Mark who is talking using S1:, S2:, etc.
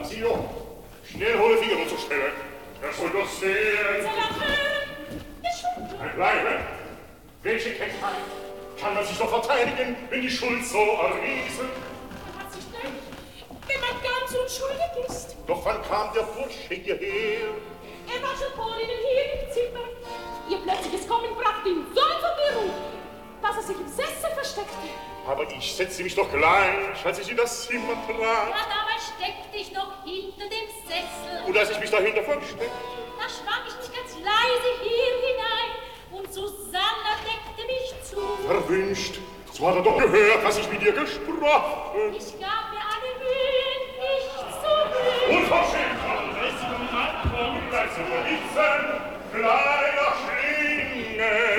S1: Basilio, schnell hole Figaro zur Stelle. Er soll doch sehen. Bleibe. Welche Keckheit kann man sich doch verteidigen, wenn die Schuld so erwiesen?
S2: Man hat sich recht, wenn man ganz unschuldig ist.
S1: Doch wann kam der Bursche hierher?
S2: Er war schon vor Ihnen hier im Zimmer. Ihr plötzliches Kommen brachte ihn so in Verwirrung, dass er sich im Sessel versteckte.
S1: Aber ich setzte mich doch gleich, als ich in das Zimmer trat.
S3: Ja, damals steckte ich noch hinter dem Sessel.
S1: Und als ich mich dahinter versteckte,
S3: da schwang ich mich ganz leise hier hinein und Susanna deckte mich zu.
S1: verwünscht, so hat er doch gehört, was ich mit dir gesprochen.
S3: Ich gab mir alle Mühe, nicht zu rühren.
S1: Unverschämt! Lässt sie doch nicht ankommen, gleich zu verhitzen, kleiner Schlinge.